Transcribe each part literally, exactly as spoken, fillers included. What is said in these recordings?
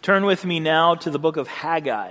Turn with me now to the book of Haggai.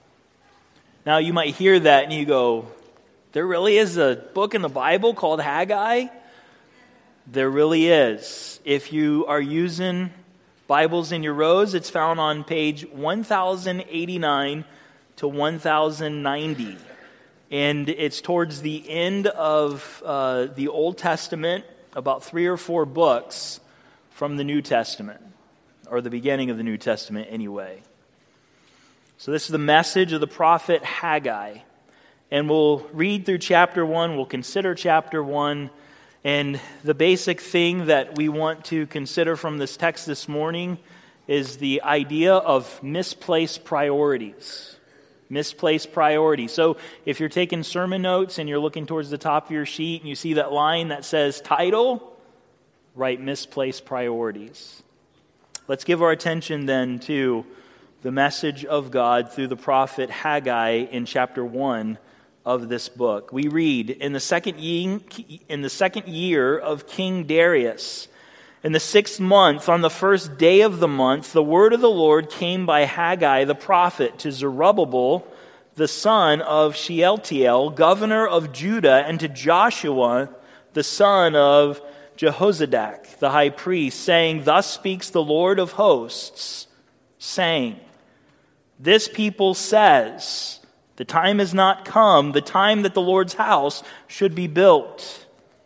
Now you might hear that and you go, there really is a book in the Bible called Haggai? There really is. If you are using Bibles in your rows, it's found on page one thousand eighty-nine to one thousand ninety. And it's towards the end of uh, the Old Testament, about three or four books from the New Testament, or the beginning of the New Testament anyway. So this is the message of the prophet Haggai. And we'll read through chapter one, we'll consider chapter one, and the basic thing that we want to consider from this text this morning is the idea of misplaced priorities. Misplaced priorities. So if you're taking sermon notes and you're looking towards the top of your sheet and you see that line that says title, write misplaced priorities. Let's give our attention then to the message of God through the prophet Haggai in chapter one of this book. We read, in the second ye- in the second year of King Darius, in the sixth month, on the first day of the month, the word of the Lord came by Haggai the prophet to Zerubbabel, the son of Shealtiel, governor of Judah, and to Joshua, the son of Jehozadak, the high priest, saying, Thus speaks the Lord of hosts, saying, This people says, the time has not come, the time that the Lord's house should be built.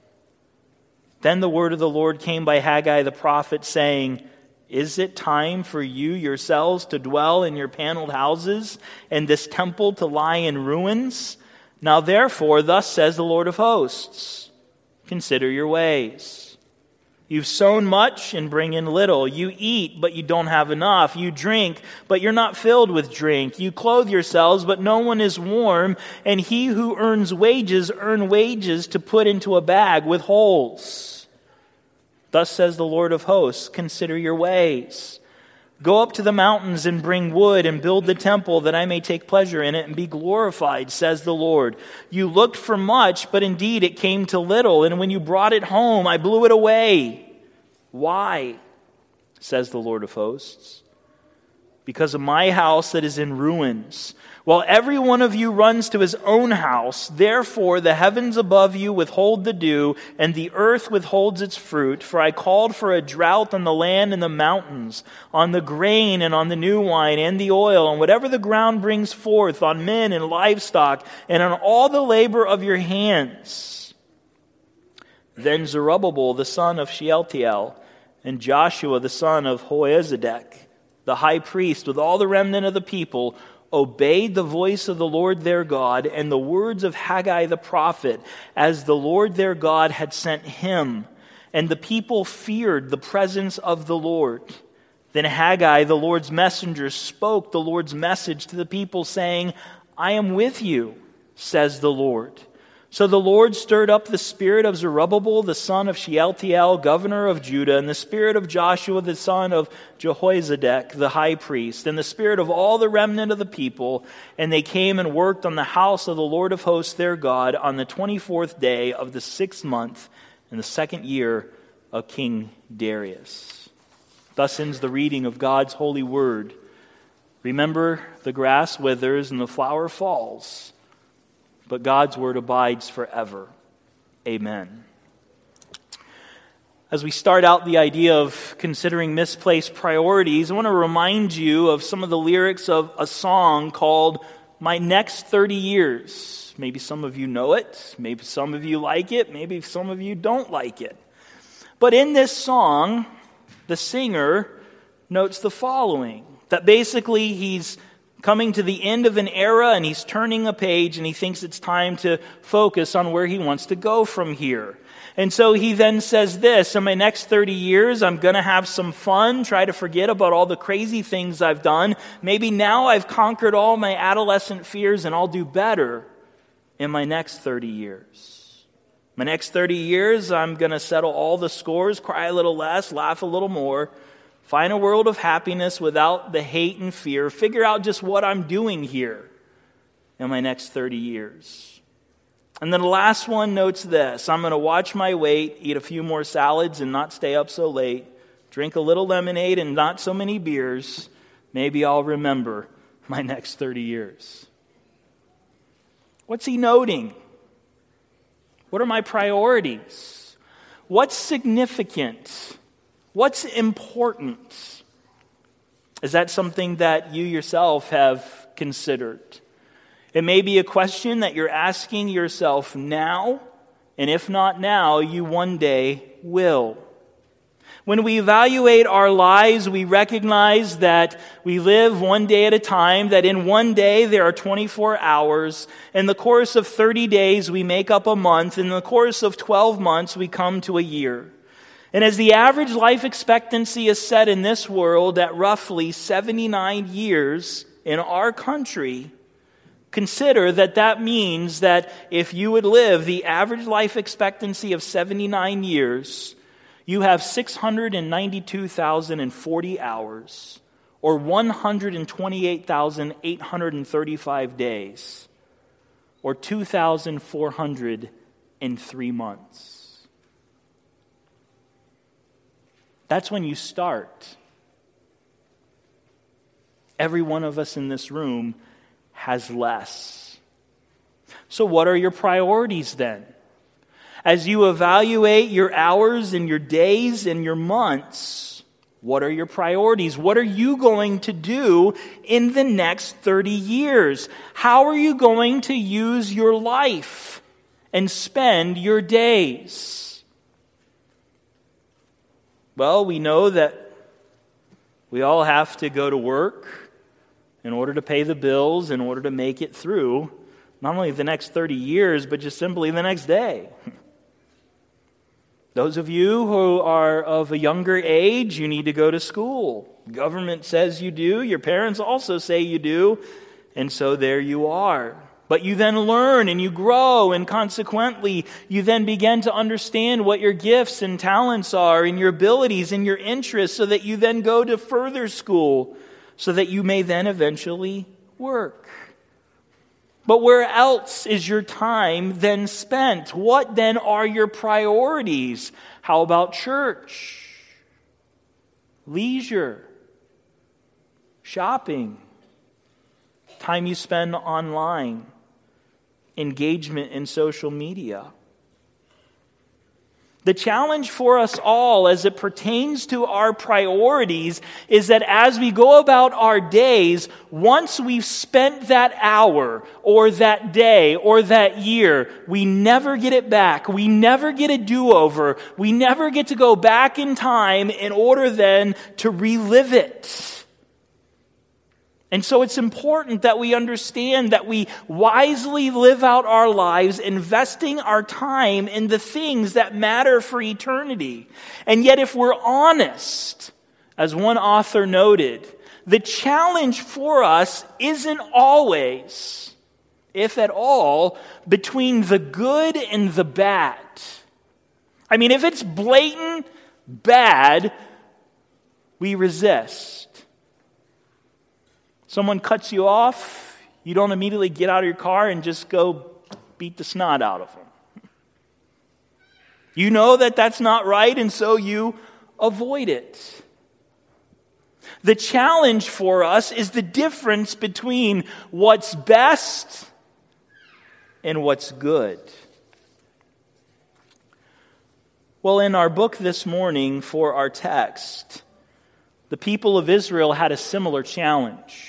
Then the word of the Lord came by Haggai the prophet, saying, Is it time for you yourselves to dwell in your paneled houses, and this temple to lie in ruins? Now therefore, thus says the Lord of hosts, consider your ways. You've sown much and bring in little. You eat, but you don't have enough. You drink, but you're not filled with drink. You clothe yourselves, but no one is warm. And he who earns wages, earn wages to put into a bag with holes. Thus says the Lord of hosts, consider your ways. Go up to the mountains and bring wood and build the temple that I may take pleasure in it and be glorified, says the Lord. You looked for much, but indeed it came to little. And when you brought it home, I blew it away. Why? Says the Lord of hosts. Because of my house that is in ruins. While every one of you runs to his own house, therefore the heavens above you withhold the dew, and the earth withholds its fruit. For I called for a drought on the land and the mountains, on the grain and on the new wine and the oil, and whatever the ground brings forth, on men and livestock, and on all the labor of your hands. Then Zerubbabel the son of Shealtiel, and Joshua the son of Jozadak, the high priest, with all the remnant of the people, obeyed the voice of the Lord their God and the words of Haggai the prophet, as the Lord their God had sent him. And the people feared the presence of the Lord. Then Haggai, the Lord's messenger, spoke the Lord's message to the people, saying, I am with you, says the Lord. So the Lord stirred up the spirit of Zerubbabel, the son of Shealtiel, governor of Judah, and the spirit of Joshua, the son of Jehozadak, the high priest, and the spirit of all the remnant of the people. And they came and worked on the house of the Lord of hosts their God on the twenty-fourth day of the sixth month in the second year of King Darius. Thus ends the reading of God's holy word. Remember, the grass withers and the flower falls, but God's word abides forever. Amen. As we start out the idea of considering misplaced priorities, I want to remind you of some of the lyrics of a song called My Next thirty years. Maybe some of you know it. Maybe some of you like it. Maybe some of you don't like it. But in this song, the singer notes the following, that basically he's coming to the end of an era and he's turning a page and he thinks it's time to focus on where he wants to go from here. And so he then says this, in my next thirty years, I'm going to have some fun, try to forget about all the crazy things I've done. Maybe now I've conquered all my adolescent fears and I'll do better in my next thirty years. My next thirty years, I'm going to settle all the scores, cry a little less, laugh a little more, find a world of happiness without the hate and fear. Figure out just what I'm doing here in my next thirty years. And then the last one notes this. I'm going to watch my weight, eat a few more salads and not stay up so late, drink a little lemonade and not so many beers. maybe I'll remember my next thirty years. What's he noting? What are my priorities? What's significant? What's important? Is that something that you yourself have considered? It may be a question that you're asking yourself now, and if not now, you one day will. When we evaluate our lives, we recognize that we live one day at a time, that in one day there are twenty-four hours. In the course of thirty days, we make up a month. In the course of twelve months, we come to a year. And as the average life expectancy is set in this world at roughly seventy-nine years in our country, consider that that means that if you would live the average life expectancy of seventy-nine years, you have six hundred ninety-two thousand forty hours, or one hundred twenty-eight thousand eight hundred thirty-five days, or two thousand four hundred three months. That's when you start. Every one of us in this room has less. So what are your priorities then? As you evaluate your hours and your days and your months, what are your priorities? What are you going to do in the next thirty years? How are you going to use your life and spend your days? Well, we know that we all have to go to work in order to pay the bills, in order to make it through not only the next thirty years, but just simply the next day. Those of you who are of a younger age, you need to go to school. Government says you do. Your parents also say you do. And so there you are. But you then learn and you grow, and consequently, you then begin to understand what your gifts and talents are, and your abilities and your interests, so that you then go to further school, so that you may then eventually work. But where else is your time then spent? What then are your priorities? How about church? Leisure? Shopping? Time you spend online? Engagement in social media? The challenge for us all as it pertains to our priorities is that as we go about our days, once we've spent that hour or that day or that year, we never get it back. We never get a do-over. We never get to go back in time in order then to relive it. And so it's important that we understand that we wisely live out our lives, investing our time in the things that matter for eternity. And yet, if we're honest, as one author noted, the challenge for us isn't always, if at all, between the good and the bad. I mean, if it's blatant bad, we resist. Someone cuts you off, you don't immediately get out of your car and just go beat the snot out of them. You know that that's not right, and so you avoid it. The challenge for us is the difference between what's best and what's good. Well, in our book this morning for our text, the people of Israel had a similar challenge.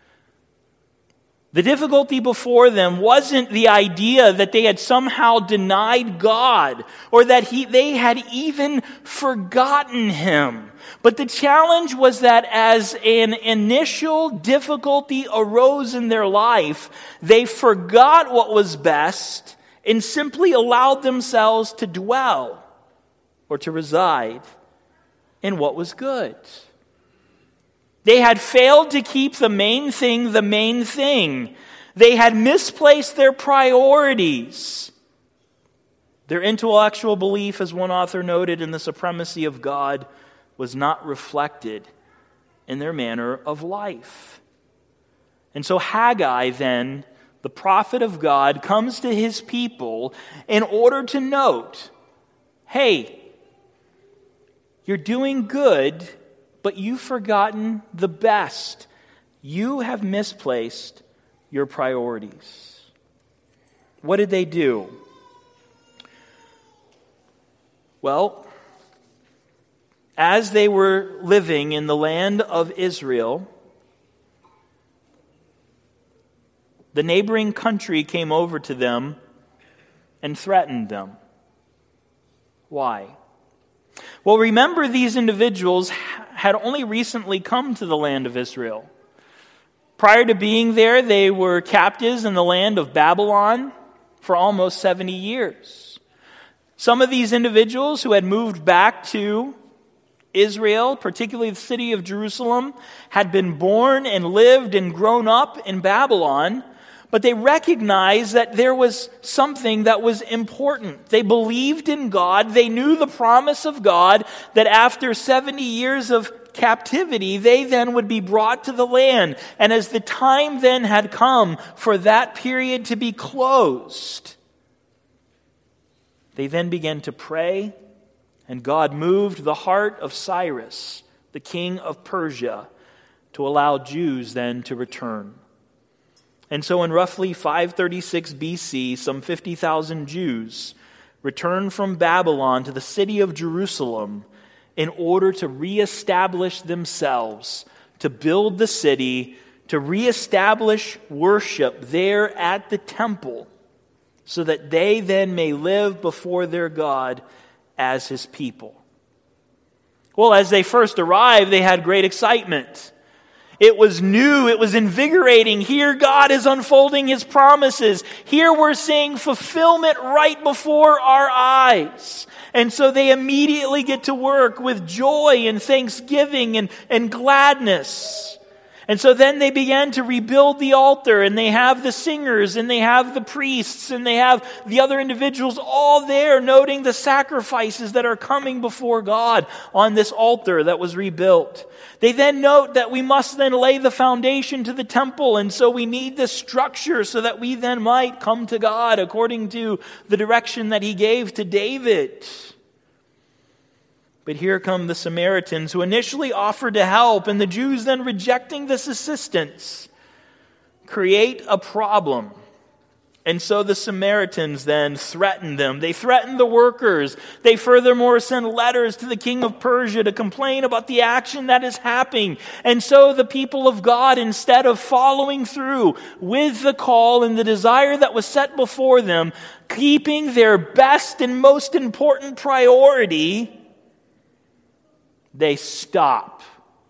The difficulty before them wasn't the idea that they had somehow denied God or that he, they had even forgotten Him. But the challenge was that as an initial difficulty arose in their life, they forgot what was best and simply allowed themselves to dwell or to reside in what was good. They had failed to keep the main thing the main thing. They had misplaced their priorities. Their intellectual belief, as one author noted, in the supremacy of God was not reflected in their manner of life. And so Haggai then, the prophet of God, comes to his people in order to note, hey, you're doing good, but you've forgotten the best. You have misplaced your priorities. What did they do? Well, as they were living in the land of Israel, the neighboring country came over to them and threatened them. Why? Well, remember, these individuals had only recently come to the land of Israel. Prior to being there, they were captives in the land of Babylon for almost seventy years. Some of these individuals who had moved back to Israel, particularly the city of Jerusalem, had been born and lived and grown up in Babylon, but they recognized that there was something that was important. They believed in God. They knew the promise of God that after seventy years of captivity, they then would be brought to the land. And as the time then had come for that period to be closed, they then began to pray, and God moved the heart of Cyrus, the king of Persia, to allow Jews then to return. And so in roughly five thirty-six B C, some fifty thousand Jews returned from Babylon to the city of Jerusalem in order to reestablish themselves, to build the city, to reestablish worship there at the temple, so that they then may live before their God as His people. Well, as they first arrived, they had great excitement. It was new. It was invigorating. Here God is unfolding His promises. Here we're seeing fulfillment right before our eyes. And so they immediately get to work with joy and thanksgiving and, and gladness. And so then they began to rebuild the altar, and they have the singers, and they have the priests, and they have the other individuals all there noting the sacrifices that are coming before God on this altar that was rebuilt. They then note that we must then lay the foundation to the temple, and so we need this structure so that we then might come to God according to the direction that He gave to David. But here come the Samaritans, who initially offered to help, and the Jews then rejecting this assistance create a problem. And so the Samaritans then threaten them. They threaten the workers. They furthermore send letters to the king of Persia to complain about the action that is happening. And so the people of God, instead of following through with the call and the desire that was set before them, keeping their best and most important priority, they stop.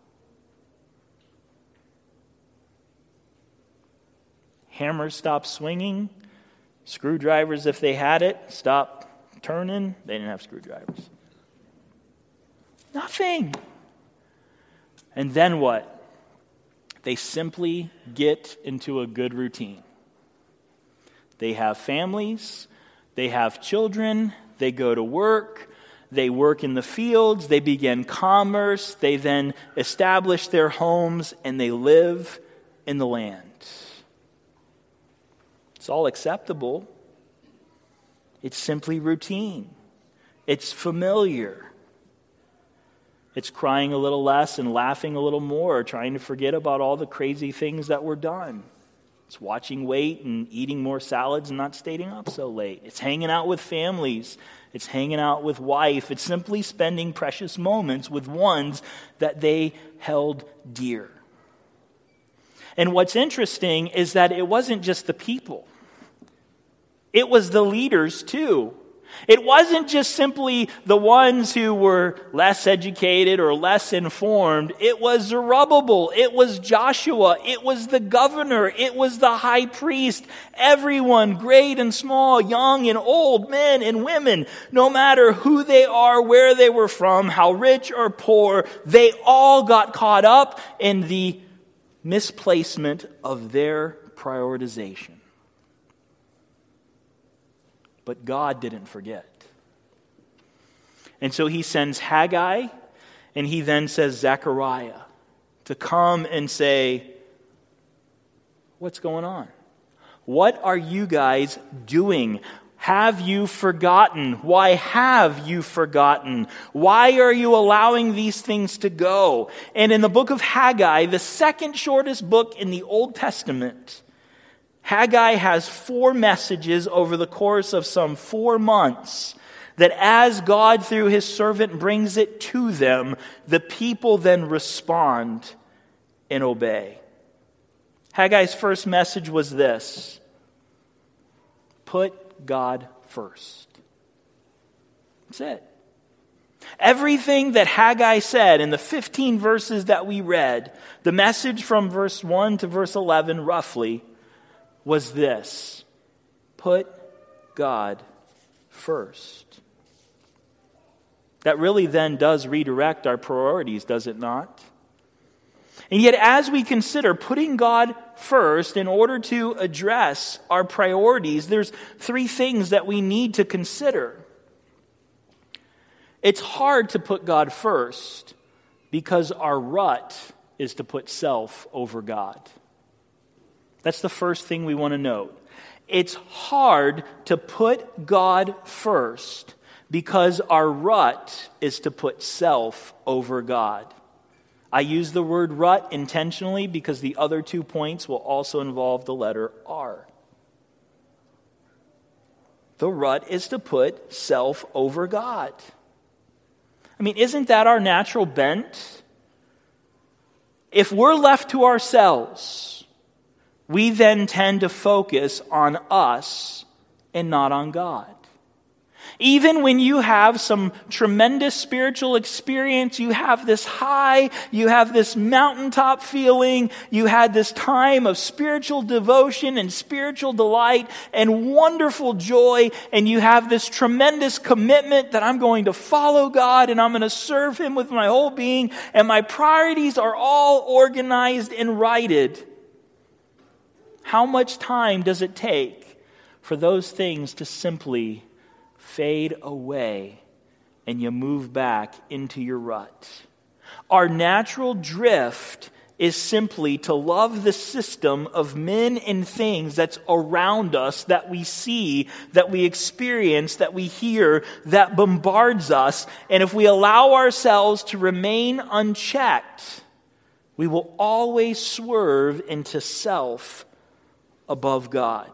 Hammers stop swinging. Screwdrivers, if they had it, stop turning. They didn't have screwdrivers. Nothing. And then what? They simply get into a good routine. They have families. They have children. They go to work. They work in the fields, they begin commerce, they then establish their homes, and they live in the land. It's all acceptable. It's simply routine. It's familiar. It's crying a little less and laughing a little more, trying to forget about all the crazy things that were done. It's watching weight and eating more salads and not staying up so late. It's hanging out with families. It's hanging out with wife. It's simply spending precious moments with ones that they held dear. And what's interesting is that it wasn't just the people. It was the leaders too. It wasn't just simply the ones who were less educated or less informed. It was Zerubbabel. It was Joshua. It was the governor. It was the high priest. Everyone, great and small, young and old, men and women, no matter who they are, where they were from, how rich or poor, they all got caught up in the misplacement of their prioritization. But God didn't forget. And so He sends Haggai, and He then says Zechariah to come and say, what's going on? What are you guys doing? Have you forgotten? Why have you forgotten? Why are you allowing these things to go? And in the book of Haggai, the second shortest book in the Old Testament, Haggai has four messages over the course of some four months that as God through his servant brings it to them, the people then respond and obey. Haggai's first message was this: put God first. That's it. Everything that Haggai said in the fifteen verses that we read, the message from verse one to verse eleven roughly, was this: put God first. That really then does redirect our priorities, does it not? And yet, as we consider putting God first in order to address our priorities, there's three things that we need to consider. It's hard to put God first because our rut is to put self over God. That's the first thing we want to note. It's hard to put God first because our rut is to put self over God. I use the word rut intentionally because the other two points will also involve the letter R. The rut is to put self over God. I mean, isn't that our natural bent? If we're left to ourselves, we then tend to focus on us and not on God. Even when you have some tremendous spiritual experience, you have this high, you have this mountaintop feeling, you had this time of spiritual devotion and spiritual delight and wonderful joy, and you have this tremendous commitment that I'm going to follow God and I'm going to serve Him with my whole being, and my priorities are all organized and righted. How much time does it take for those things to simply fade away and you move back into your rut? Our natural drift is simply to love the system of men and things that's around us, that we see, that we experience, that we hear, that bombards us. And if we allow ourselves to remain unchecked, we will always swerve into self above God.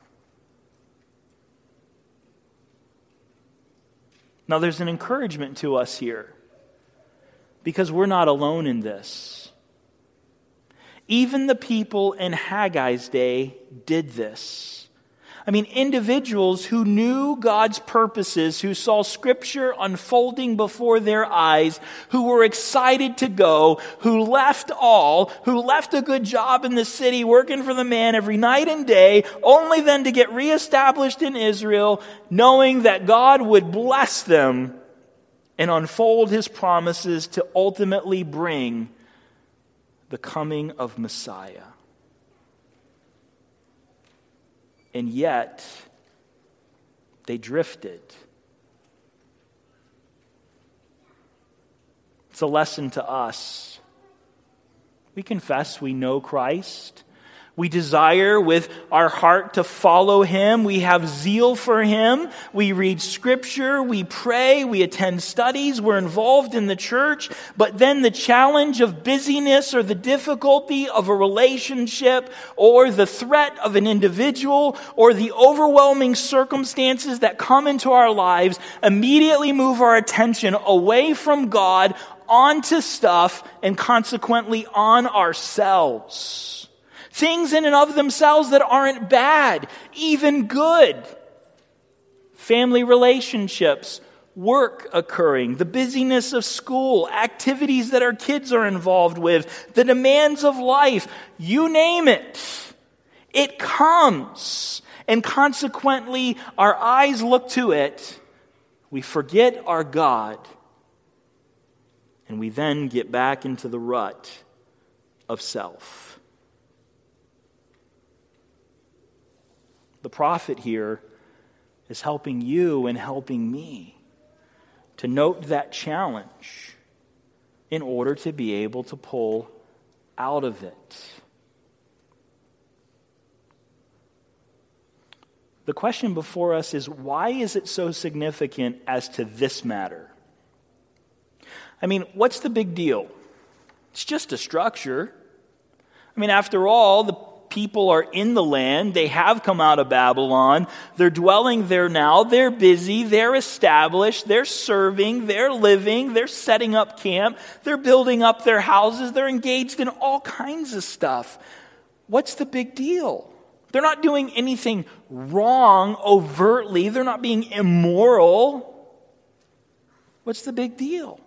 Now, there's an encouragement to us here because we're not alone in this. Even the people in Haggai's day did this. I mean, individuals who knew God's purposes, who saw Scripture unfolding before their eyes, who were excited to go, who left all, who left a good job in the city working for the man every night and day, only then to get reestablished in Israel, knowing that God would bless them and unfold His promises to ultimately bring the coming of Messiah. And yet, they drifted. It's a lesson to us. We confess we know Christ. We desire with our heart to follow Him. We have zeal for Him. We read Scripture. We pray. We attend studies. We're involved in the church. But then the challenge of busyness or the difficulty of a relationship or the threat of an individual or the overwhelming circumstances that come into our lives immediately move our attention away from God onto stuff and consequently on ourselves. Things in and of themselves that aren't bad, even good. Family relationships, work occurring, the busyness of school, activities that our kids are involved with, the demands of life, you name it. It comes, and consequently our eyes look to it. We forget our God, and we then get back into the rut of self. The prophet here is helping you and helping me to note that challenge in order to be able to pull out of it. The question before us is, why is it so significant as to this matter? I mean, what's the big deal? It's just a structure. I mean, after all, the people are in the land. They have come out of Babylon. They're dwelling there now. They're busy. They're established. They're serving. They're living. They're setting up camp. They're building up their houses. They're engaged in all kinds of stuff. What's the big deal? They're not doing anything wrong overtly. They're not being immoral. What's the big deal?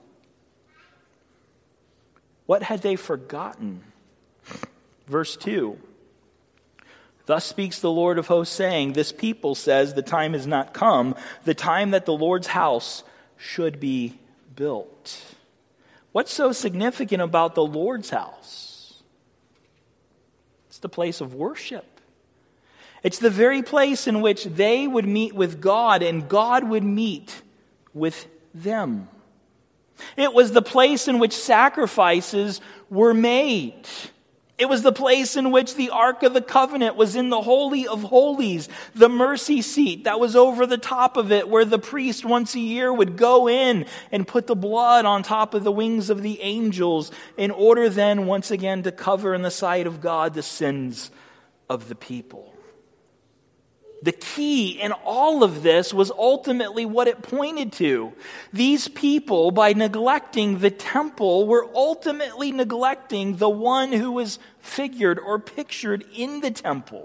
What had they forgotten? Verse two. Thus speaks the Lord of hosts, saying, this people says, the time has not come, the time that the Lord's house should be built. What's so significant about the Lord's house? It's the place of worship. It's the very place in which they would meet with God and God would meet with them. It was the place in which sacrifices were made. It was the place in which the Ark of the Covenant was in the Holy of Holies, the mercy seat that was over the top of it, where the priest once a year would go in and put the blood on top of the wings of the angels in order then once again to cover in the sight of God the sins of the people. The key in all of this was ultimately what it pointed to. These people, by neglecting the temple, were ultimately neglecting the one who was figured or pictured in the temple,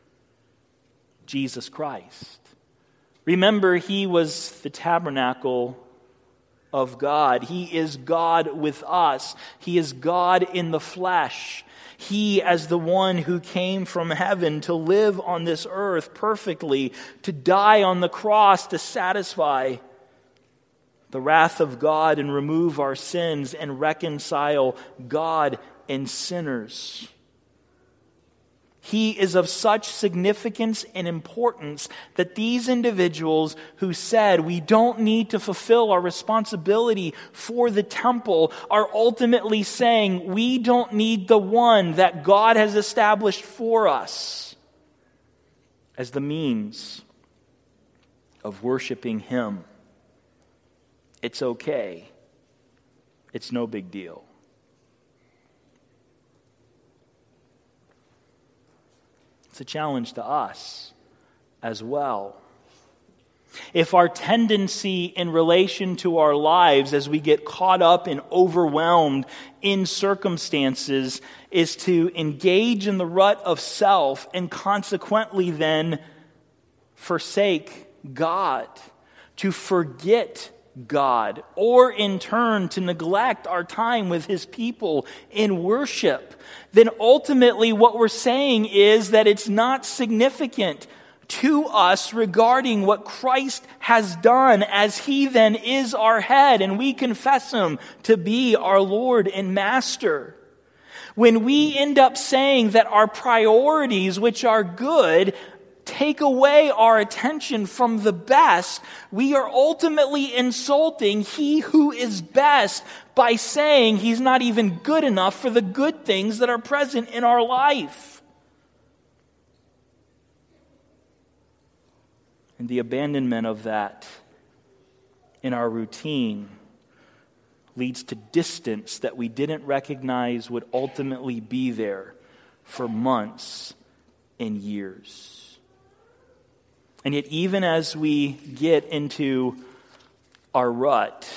Jesus Christ. Remember, he was the tabernacle of God. He is God with us. He is God in the flesh. He, as the one who came from heaven to live on this earth perfectly, to die on the cross to satisfy the wrath of God and remove our sins and reconcile God and sinners. He is of such significance and importance that these individuals who said we don't need to fulfill our responsibility for the temple are ultimately saying we don't need the one that God has established for us as the means of worshiping Him. It's okay. It's no big deal. It's a challenge to us as well. If our tendency in relation to our lives as we get caught up and overwhelmed in circumstances is to engage in the rut of self and consequently then forsake God, to forget God, or in turn to neglect our time with His people in worship, then ultimately what we're saying is that it's not significant to us regarding what Christ has done, as He then is our head and we confess Him to be our Lord and Master. When we end up saying that our priorities, which are good, take away our attention from the best, we are ultimately insulting He who is best by saying He's not even good enough for the good things that are present in our life. And the abandonment of that in our routine leads to distance that we didn't recognize would ultimately be there for months and years. And yet, even as we get into our rut,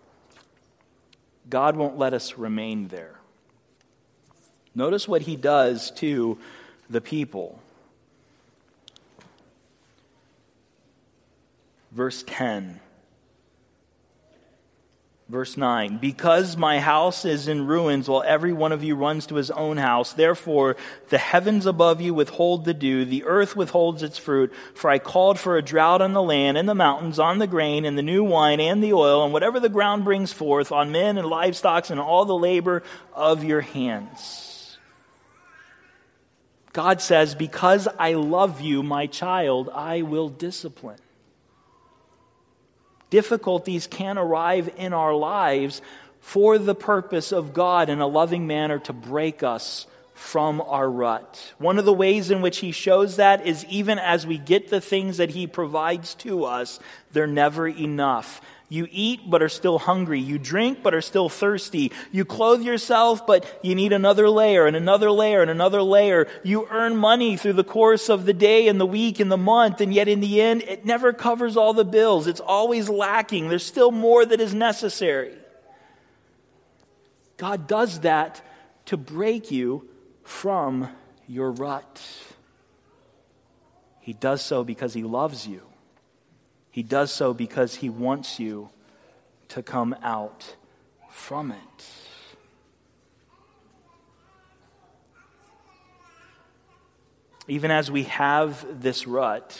God won't let us remain there. Notice what He does to the people. Verse ten. Verse nine, because my house is in ruins while every one of you runs to his own house, therefore the heavens above you withhold the dew, the earth withholds its fruit, for I called for a drought on the land and the mountains, on the grain and the new wine and the oil, and whatever the ground brings forth, on men and livestock and all the labor of your hands. God says, because I love you, my child, I will discipline. Difficulties can arrive in our lives for the purpose of God in a loving manner to break us from our rut. One of the ways in which he shows that is even as we get the things that he provides to us, they're never enough. You eat but are still hungry. You drink but are still thirsty. You clothe yourself but you need another layer and another layer and another layer. You earn money through the course of the day and the week and the month, and yet in the end it never covers all the bills. It's always lacking. There's still more that is necessary. God does that to break you from your rut. He does so because he loves you. He does so because he wants you to come out from it. Even as we have this rut,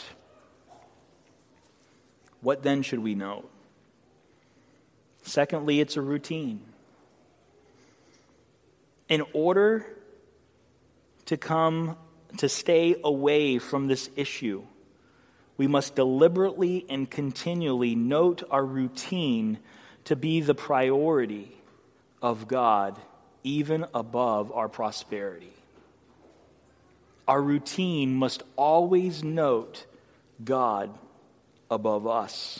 what then should we know? Secondly, it's a routine. In order to come, to stay away from this issue, we must deliberately and continually note our routine to be the priority of God, even above our prosperity. Our routine must always note God above us.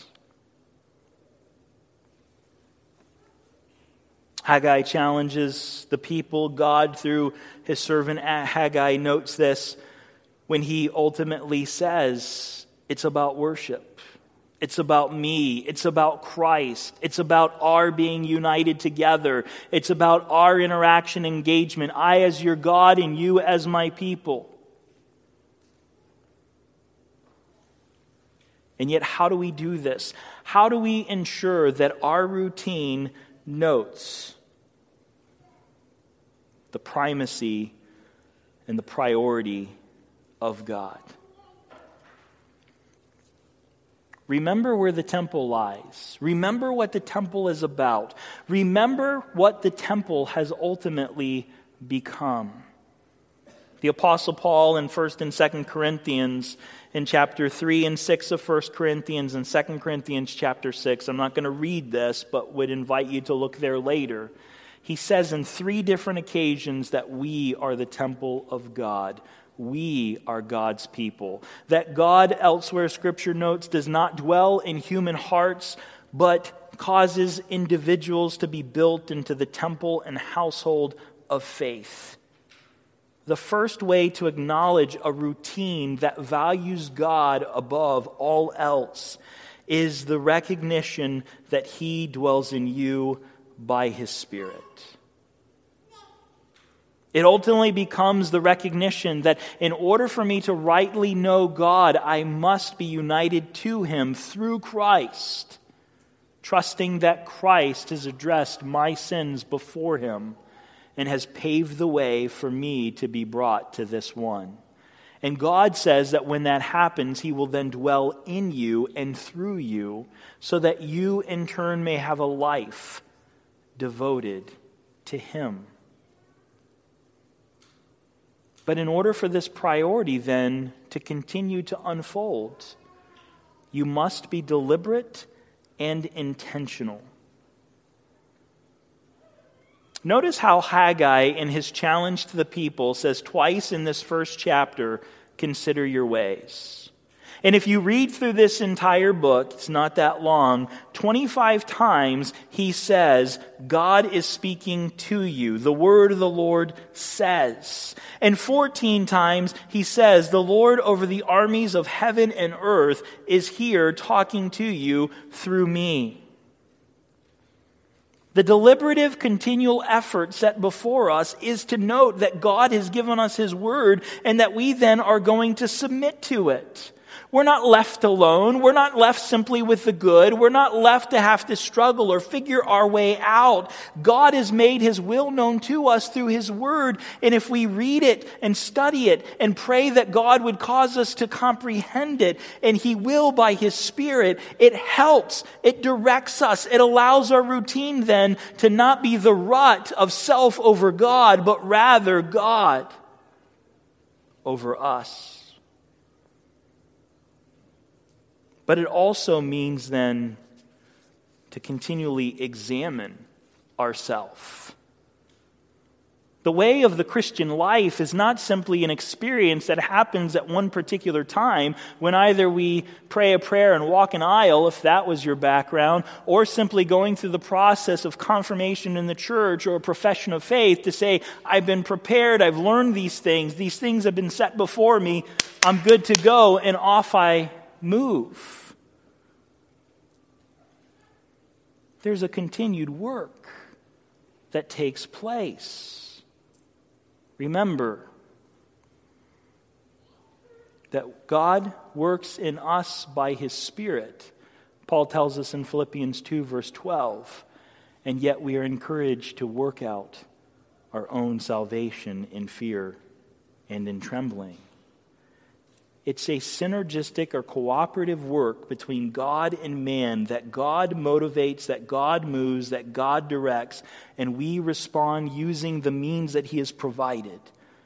Haggai challenges the people. God, through his servant Haggai, notes this when he ultimately says, it's about worship. It's about me. It's about Christ. It's about our being united together. It's about our interaction, engagement. I as your God and you as my people. And yet, how do we do this? How do we ensure that our routine notes the primacy and the priority of God? Remember where the temple lies. Remember what the temple is about. Remember what the temple has ultimately become. The Apostle Paul in First and Second Corinthians, in chapter three and six of First Corinthians and Second Corinthians chapter six, I'm not going to read this, but would invite you to look there later. He says in three different occasions that we are the temple of God. We are God's people. That God, elsewhere Scripture notes, does not dwell in human hearts, but causes individuals to be built into the temple and household of faith. The first way to acknowledge a routine that values God above all else is the recognition that He dwells in you by His Spirit. It ultimately becomes the recognition that in order for me to rightly know God, I must be united to Him through Christ, trusting that Christ has addressed my sins before Him and has paved the way for me to be brought to this one. And God says that when that happens, He will then dwell in you and through you, so that you in turn may have a life devoted to Him. But in order for this priority then to continue to unfold, you must be deliberate and intentional. Notice how Haggai, in his challenge to the people, says twice in this first chapter, consider your ways. And if you read through this entire book, it's not that long, twenty-five times he says, God is speaking to you. The word of the Lord says. And fourteen times he says, the Lord over the armies of heaven and earth is here talking to you through me. The deliberative, continual effort set before us is to note that God has given us His word and that we then are going to submit to it. We're not left alone. We're not left simply with the good. We're not left to have to struggle or figure our way out. God has made His will known to us through His word. And if we read it and study it and pray that God would cause us to comprehend it, and He will by His Spirit, it helps. It directs us. It allows our routine then to not be the rut of self over God, but rather God over us. But it also means then to continually examine ourselves. The way of the Christian life is not simply an experience that happens at one particular time when either we pray a prayer and walk an aisle, if that was your background, or simply going through the process of confirmation in the church or a profession of faith to say, I've been prepared, I've learned these things, these things have been set before me, I'm good to go, and off I move. There's a continued work that takes place. Remember that God works in us by His Spirit. Paul tells us in Philippians two, verse twelve, and yet we are encouraged to work out our own salvation in fear and in trembling. It's a synergistic or cooperative work between God and man that God motivates, that God moves, that God directs, and we respond using the means that He has provided.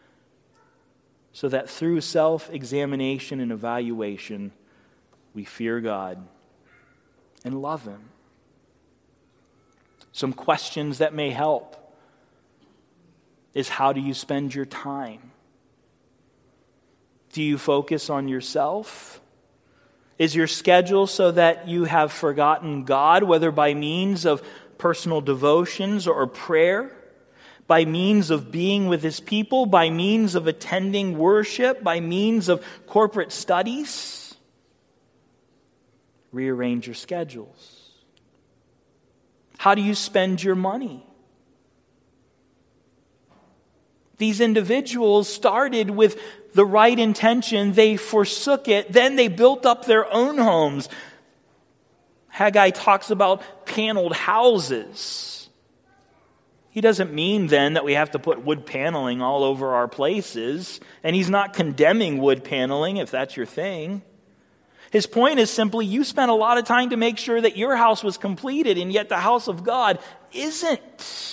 So that through self-examination and evaluation, we fear God and love Him. Some questions that may help is, how do you spend your time? Do you focus on yourself? Is your schedule so that you have forgotten God, whether by means of personal devotions or prayer, by means of being with His people, by means of attending worship, by means of corporate studies? Rearrange your schedules. How do you spend your money? These individuals started with the right intention. They forsook it. Then they built up their own homes. Haggai talks about paneled houses. He doesn't mean then that we have to put wood paneling all over our places. And he's not condemning wood paneling if that's your thing. His point is simply, you spent a lot of time to make sure that your house was completed, and yet the house of God isn't.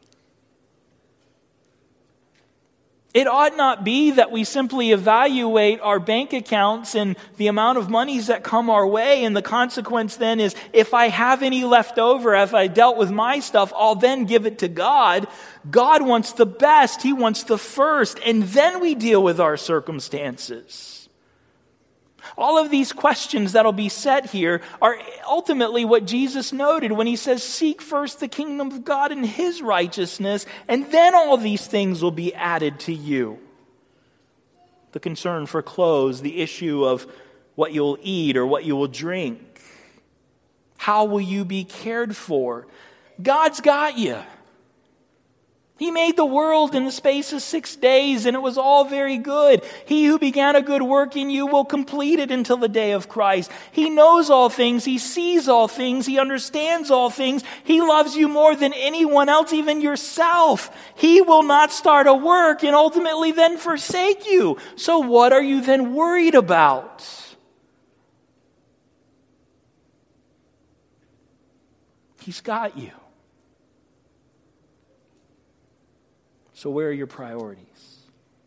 It ought not be that we simply evaluate our bank accounts and the amount of monies that come our way, and the consequence then is, if I have any left over, if I dealt with my stuff, I'll then give it to God. God wants the best. He wants the first, and then we deal with our circumstances. All of these questions that'll be set here are ultimately what Jesus noted when He says, seek first the kingdom of God and His righteousness, and then all these things will be added to you. The concern for clothes, the issue of what you'll eat or what you will drink. How will you be cared for? God's got you. He made the world in the space of six days, and it was all very good. He who began a good work in you will complete it until the day of Christ. He knows all things. He sees all things. He understands all things. He loves you more than anyone else, even yourself. He will not start a work and ultimately then forsake you. So what are you then worried about? He's got you. So where are your priorities?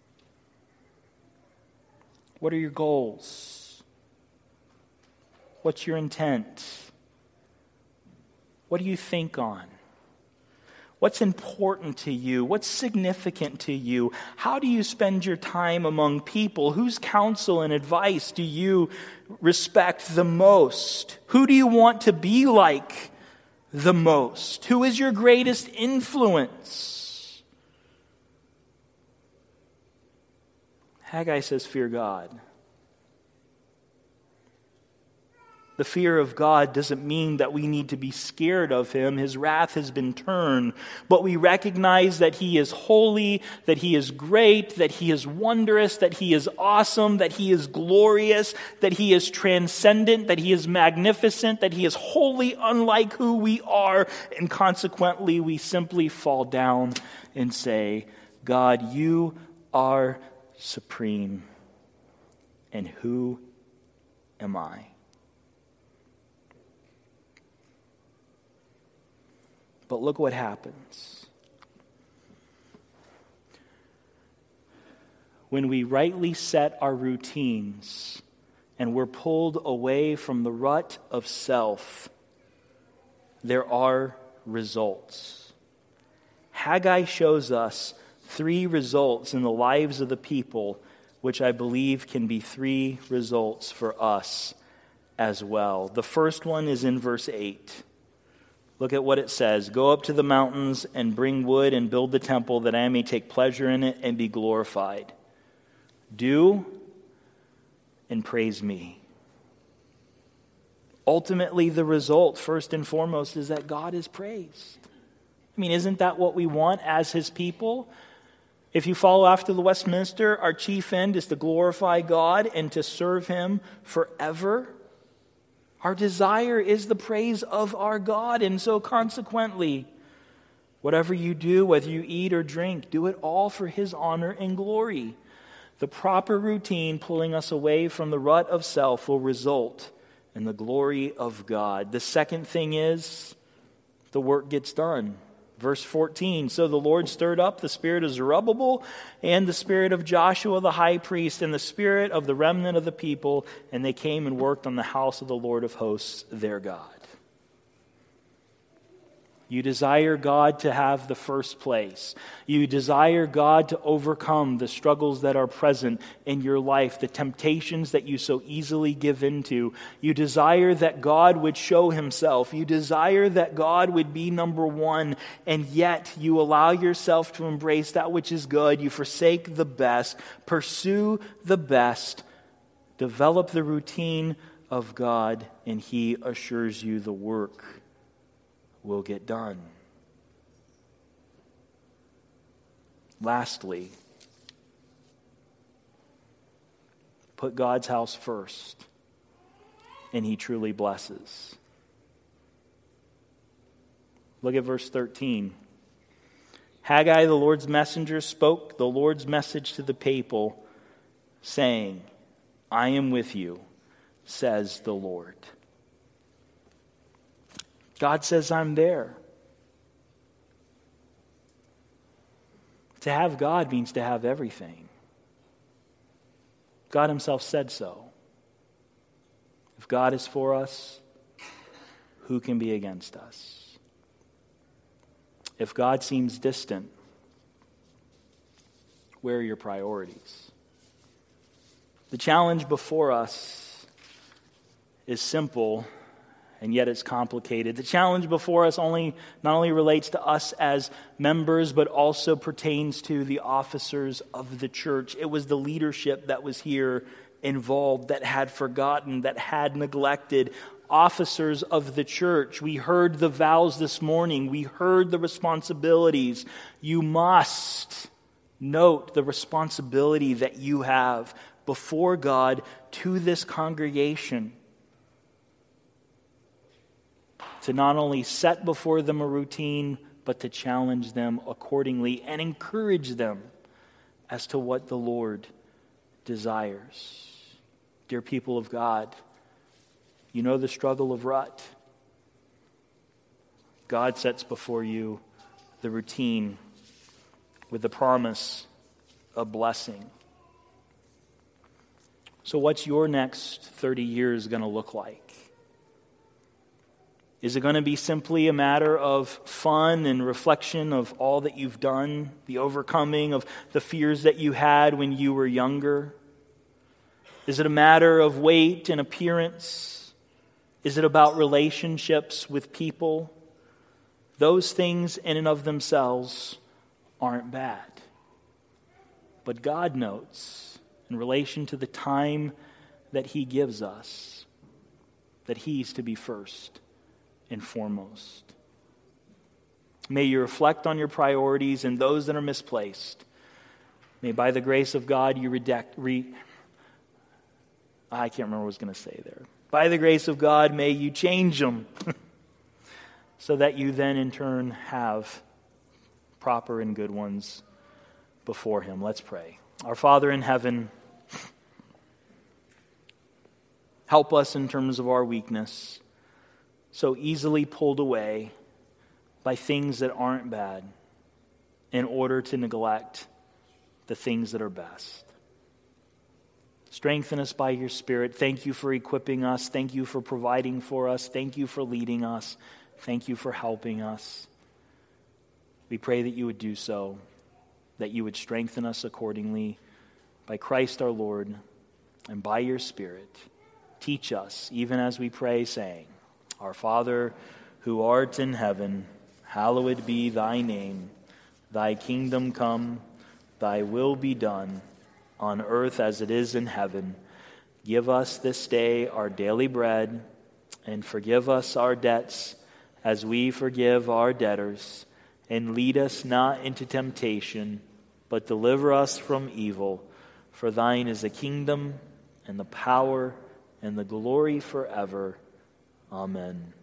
What are your goals? What's your intent? What do you think on? What's important to you? What's significant to you? How do you spend your time among people? Whose counsel and advice do you respect the most? Who do you want to be like the most? Who is your greatest influence? Haggai says, fear God. The fear of God doesn't mean that we need to be scared of Him. His wrath has been turned. But we recognize that He is holy, that He is great, that He is wondrous, that He is awesome, that He is glorious, that He is transcendent, that He is magnificent, that He is wholly unlike who we are. And consequently, we simply fall down and say, God, you are supreme, and who am I? But look what happens. When we rightly set our routines and we're pulled away from the rut of self, there are results. Haggai shows us three results in the lives of the people, which I believe can be three results for us as well. The first one is in verse eight. Look at what it says. Go up to the mountains and bring wood and build the temple that I may take pleasure in it and be glorified. Do and praise me. Ultimately, the result, first and foremost, is that God is praised. I mean, isn't that what we want as his people? If you follow after the Westminster, our chief end is to glorify God and to serve him forever. Our desire is the praise of our God, and so consequently, whatever you do, whether you eat or drink, do it all for his honor and glory. The proper routine pulling us away from the rut of self will result in the glory of God. The second thing is the work gets done. Verse fourteen, so the Lord stirred up the spirit of Zerubbabel and the spirit of Joshua the high priest and the spirit of the remnant of the people, and they came and worked on the house of the Lord of hosts, their God. You desire God to have the first place. You desire God to overcome the struggles that are present in your life, the temptations that you so easily give into. You desire that God would show himself. You desire that God would be number one, and yet you allow yourself to embrace that which is good. You forsake the best. Pursue the best. Develop the routine of God, and he assures you the work will get done. Lastly, put God's house first, and he truly blesses. Look at verse thirteen. Haggai, the Lord's messenger, spoke the Lord's message to the people, saying, I am with you, says the Lord. God says, I'm there. To have God means to have everything. God himself said so. If God is for us, who can be against us? If God seems distant, where are your priorities? The challenge before us is simple, and yet it's complicated. The challenge before us only not only relates to us as members, but also pertains to the officers of the church. It was the leadership that was here involved, that had forgotten, that had neglected. Officers of the church. We heard the vows this morning. We heard the responsibilities. You must note the responsibility that you have before God to this congregation, to not only set before them a routine, but to challenge them accordingly and encourage them as to what the Lord desires. Dear people of God, you know the struggle of rut. God sets before you the routine with the promise of blessing. So what's your next thirty years going to look like? Is it going to be simply a matter of fun and reflection of all that you've done, the overcoming of the fears that you had when you were younger? Is it a matter of weight and appearance? Is it about relationships with people? Those things in and of themselves aren't bad. But God notes, in relation to the time that he gives us, that he's to be first and foremost. May you reflect on your priorities and those that are misplaced. May by the grace of God you reject, re, I can't remember what I was going to say there. By the grace of God, may you change them so that you then in turn have proper and good ones before him. Let's pray. Our Father in heaven, help us in terms of our weakness, so easily pulled away by things that aren't bad in order to neglect the things that are best. Strengthen us by your Spirit. Thank you for equipping us. Thank you for providing for us. Thank you for leading us. Thank you for helping us. We pray that you would do so that you would strengthen us accordingly by Christ our Lord and by your Spirit. Teach us, even as we pray, saying, Our Father, who art in heaven, hallowed be thy name. Thy kingdom come, thy will be done, on earth as it is in heaven. Give us this day our daily bread, and forgive us our debts as we forgive our debtors. And lead us not into temptation, but deliver us from evil. For thine is the kingdom, and the power, and the glory forever. Amen.